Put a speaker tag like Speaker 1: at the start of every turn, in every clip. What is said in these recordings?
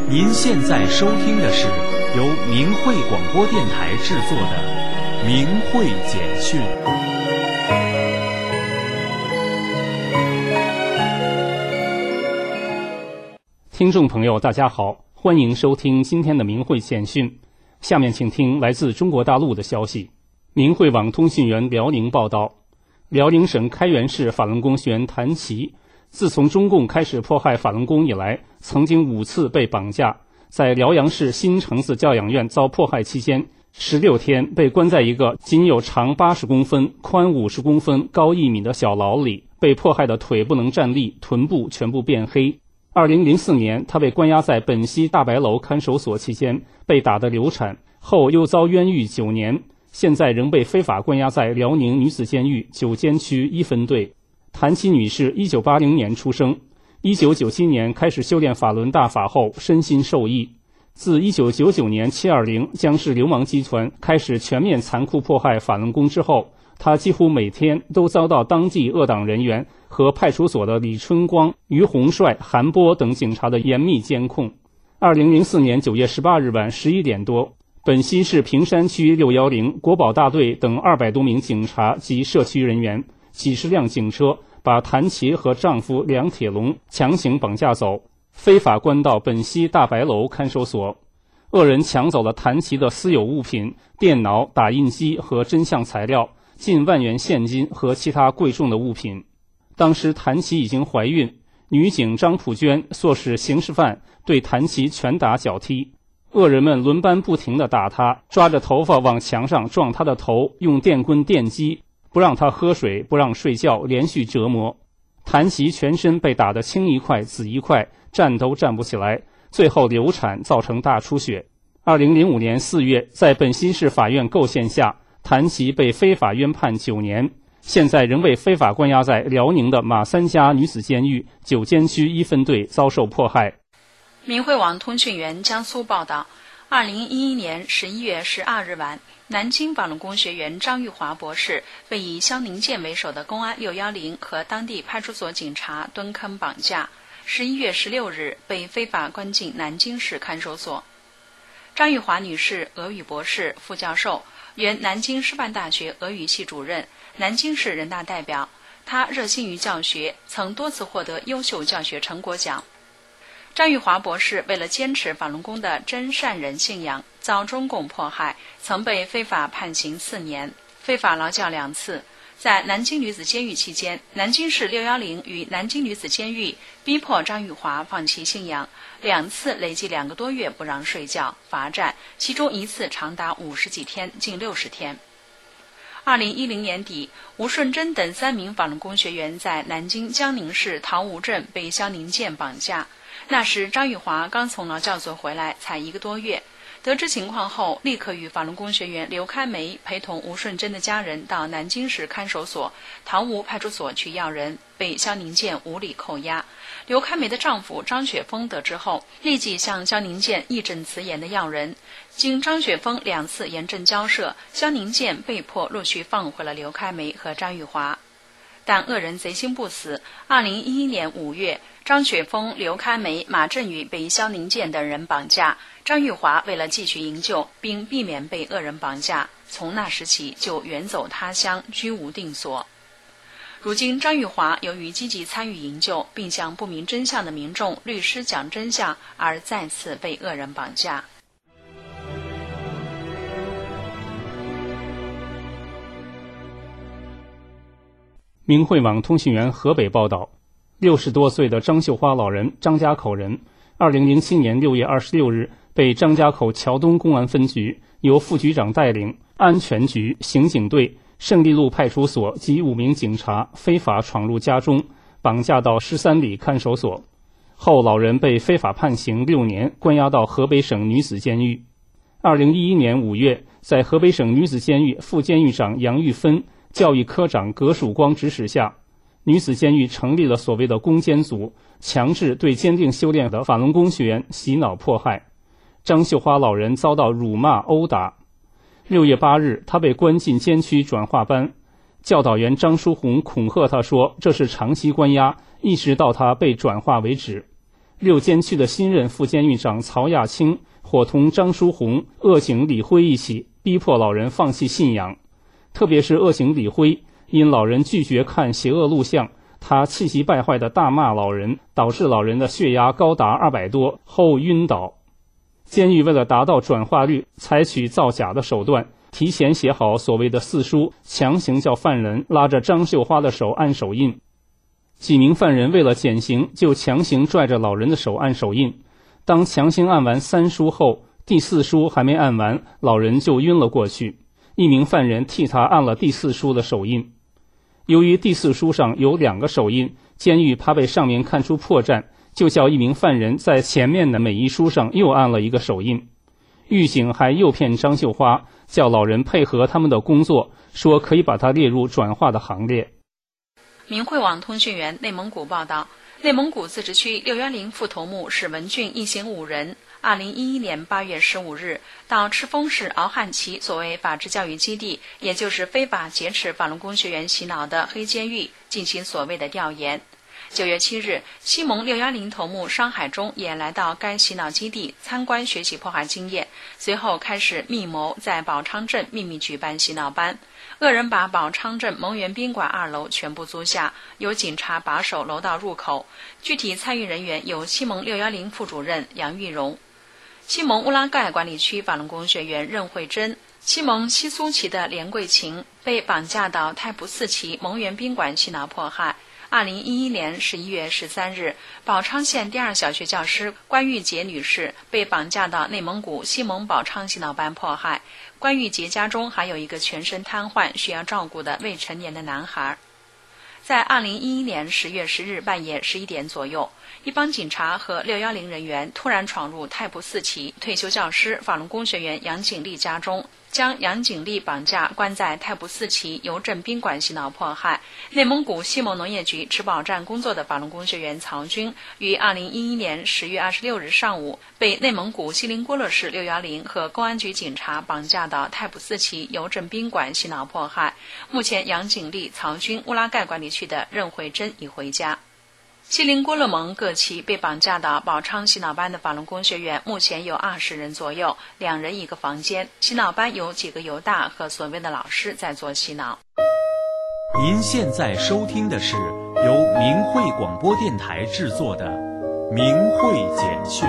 Speaker 1: 您现在收听的是由明慧广播电台制作的《明慧简讯》。
Speaker 2: 听众朋友大家好，欢迎收听今天的明慧简讯。下面请听来自中国大陆的消息。明慧网通讯员辽宁报道，辽宁省开原市法轮功学员谭琪自从中共开始迫害法轮功以来，曾经5次被绑架，在辽阳市新城子教养院遭迫害期间16天被关在一个仅有长80公分、宽50公分、高1米的小牢里，被迫害的腿不能站立，臀部全部变黑。2004年，他被关押在本溪大白楼看守所期间被打得流产，后又遭冤狱9年，现在仍被非法关押在辽宁女子监狱9监区1分队。谭琪女士1980年出生，1997年开始修炼法轮大法后身心受益。自1999年720江氏流氓集团开始全面残酷迫害法轮功之后，她几乎每天都遭到当地恶党人员和派出所的李春光、于洪帅、韩波等警察的严密监控。2004年9月18日晚11点多，本溪市平山区610国保大队等200多名警察及社区人员，几十辆警车把谭琪和丈夫梁铁龙强行绑架走，非法关到本溪大白楼看守所。恶人抢走了谭琪的私有物品、电脑、打印机和真相材料，近1万元现金和其他贵重的物品。当时谭琪已经怀孕，女警张普娟唆使刑事犯对谭琪拳打脚踢，恶人们轮班不停地打她，抓着头发往墙上撞她的头，用电棍电击，不让她喝水，不让睡觉，连续折磨。谭琪全身被打得青一块紫一块，站都站不起来，最后流产造成大出血。2005年4月，在本溪市法院构陷下，谭琪被非法冤判9年，现在仍被非法关押在辽宁的马三家女子监狱9监区1分队遭受迫害。
Speaker 3: 明慧网通讯员江苏报道，2011年11月12日晚，南京法轮功学员张玉华博士被以肖宁健为首的公安610和当地派出所警察蹲坑绑架，11月16日被非法关进南京市看守所。张玉华女士，俄语博士、副教授，原南京师范大学俄语系主任，南京市人大代表。她热心于教学，曾多次获得优秀教学成果奖。张玉华博士为了坚持法轮功的真善忍信仰，遭中共迫害，曾被非法判刑4年，非法劳教2次。在南京女子监狱期间，南京市610与南京女子监狱逼迫张玉华放弃信仰，2次累计2个多月不让睡觉，罚站，其中1次长达50几天，近60天。2010年底，吴顺珍等3名法轮功学员在南京江宁市桃吴镇被肖宁健绑架。那时张玉华刚从劳教所回来，才1个多月。得知情况后，立刻与法轮功学员刘开梅陪同吴顺珍的家人到南京市看守所桃吴派出所去要人，被肖宁健无理扣押。刘开梅的丈夫张雪峰得知后，立即向肖宁健义正辞严的要人。经张雪峰2次严正交涉，肖宁健被迫陆续放回了刘开梅和张玉华。但恶人贼心不死，2011年5月，张雪峰、刘开梅、马振宇被肖宁健等人绑架。张玉华为了继续营救，并避免被恶人绑架，从那时起就远走他乡，居无定所。如今张玉华由于积极参与营救，并向不明真相的民众、律师讲真相，而再次被恶人绑架。
Speaker 2: 明慧网通讯员河北报道，60多岁的张秀花老人张家口人，2007年6月26日被张家口桥东公安分局由副局长带领，安全局、刑警队、胜利路派出所及5名警察非法闯入家中，绑架到13里看守所。后老人被非法判刑6年，关押到河北省女子监狱。2011年5月，在河北省女子监狱副监狱长杨玉芬、教育科长葛曙光指使下，女子监狱成立了所谓的攻坚组，强制对坚定修炼的法轮功学员洗脑迫害。张秀花老人遭到辱骂殴打。6月8日，他被关进监区转化班，教导员张书红恐吓他说这是长期关押，一直到他被转化为止。 六监区的新任副监狱长曹亚清伙同张书红、恶警李辉一起逼迫老人放弃信仰。特别是恶警李辉，因老人拒绝看邪恶录像，他气急败坏地大骂老人，导致老人的血压高达200多后晕倒。监狱为了达到转化率，采取造假的手段，提前写好所谓的4书，强行叫犯人拉着张秀花的手按手印。几名犯人为了减刑，就强行拽着老人的手按手印。当强行按完3书后，第4书还没按完，老人就晕了过去。一名犯人替他按了第4书的手印。由于第4书上有2个手印，监狱怕被上面看出破绽，就叫一名犯人在前面的每一书上又按了1个手印。狱警还诱骗张秀花，叫老人配合他们的工作，说可以把他列入转化的行列。
Speaker 3: 明慧网通讯员内蒙古报道，内蒙古自治区610副头目史文俊一行5人2011年8月15日到赤峰市敖汉旗所谓法治教育基地，也就是非法劫持法轮功学员洗脑的黑监狱进行所谓的调研。9月7日，西蒙610头目商海忠也来到该洗脑基地参观学习破坏经验，随后开始密谋在宝昌镇秘密举办洗脑班。恶人把宝昌镇蒙源宾馆2楼全部租下，由警察把守楼道入口。具体参与人员有西蒙610副主任杨玉荣、西蒙乌拉盖管理区法轮功学员任慧珍、西蒙西苏旗的连桂琴被绑架到太仆寺旗蒙源宾馆洗脑迫害。2011年11月13日，宝昌县第2小学教师关玉杰女士被绑架到内蒙古西蒙宝昌洗脑班迫害。关玉杰家中还有一个全身瘫痪需要照顾的未成年的男孩。在2011年10月10日半夜11点左右，一帮警察和610人员突然闯入太仆寺旗退休教师法轮功学员杨景丽家中，将杨景丽绑架关在太仆寺旗邮政宾馆洗脑迫害。内蒙古西蒙农业局持保站工作的法轮功学员曹军于2011年10月26日上午被内蒙古锡林郭勒市610和公安局警察绑架到太仆寺旗邮政宾馆洗脑迫害。目前杨景丽、曹军、乌拉盖管理区的任慧珍已回家。锡林郭勒盟各旗被绑架到宝昌洗脑班的法轮功学员目前有20人左右，2人一个房间。洗脑班有几个犹大和所谓的老师在做洗脑。
Speaker 1: 您现在收听的是由明慧广播电台制作的《明慧简讯》。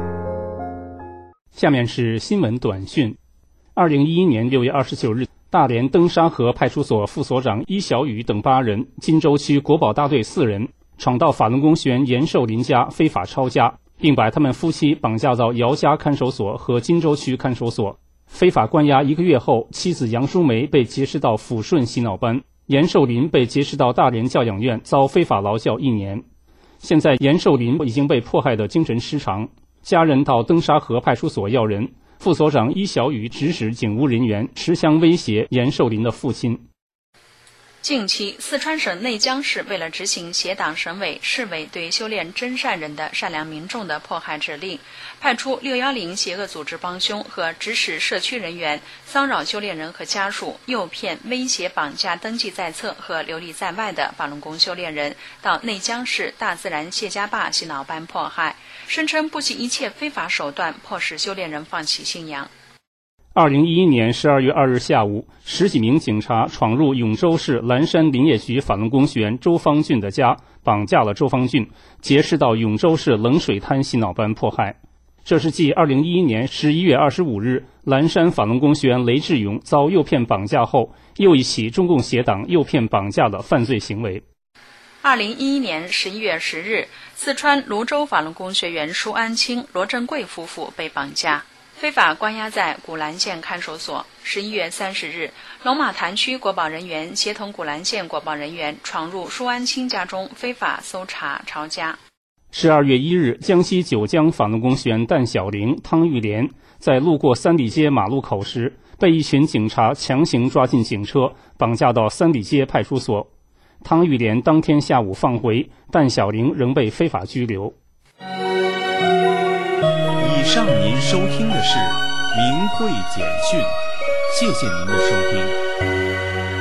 Speaker 2: 下面是新闻短讯。2011年6月29日，大连登沙河派出所副所长伊小雨等8人，金州区国保大队4人闯到法轮功学员严寿林家非法抄家，并把他们夫妻绑架到姚家看守所和金州区看守所。非法关押1个月后，妻子杨淑梅被劫持到抚顺洗脑班，严寿林被劫持到大连教养院遭非法劳教1年。现在严寿林已经被迫害的精神失常，家人到登沙河派出所要人，副所长伊小雨指使警务人员持枪威胁严寿林的父亲。
Speaker 3: 近期，四川省内江市为了执行协党省委、市委对修炼真善人的善良民众的迫害指令，派出610邪恶组织帮凶和指使社区人员骚扰修炼人和家属，诱骗、威胁、绑架登记在册和流离在外的法轮功修炼人到内江市大自然谢家坝洗脑班迫害，声称不惜一切非法手段迫使修炼人放弃信仰。
Speaker 2: 2011年12月2日下午，10几名警察闯入永州市蓝山林业局法轮功学员周方俊的家，绑架了周方俊，劫持到永州市冷水滩洗脑班迫害。这是继2011年11月25日蓝山法轮功学员雷志勇遭诱骗绑架后，又一起中共协党诱骗绑架的犯罪行为。
Speaker 3: 2011年11月10日，四川泸州法轮功学员舒安清、罗振贵夫妇被绑架，非法关押在古兰县看守所。11月30日，龙马潭区国保人员协同古兰县国保人员闯入舒安清家中非法搜查抄家。
Speaker 2: 12月1日，江西九江法轮功学员蛋小玲、汤玉莲在路过三里街马路口时，被一群警察强行抓进警车，绑架到三里街派出所。汤玉莲当天下午放回，蛋小玲仍被非法拘留。
Speaker 1: 以上您收听的是明慧简讯，谢谢您的收听。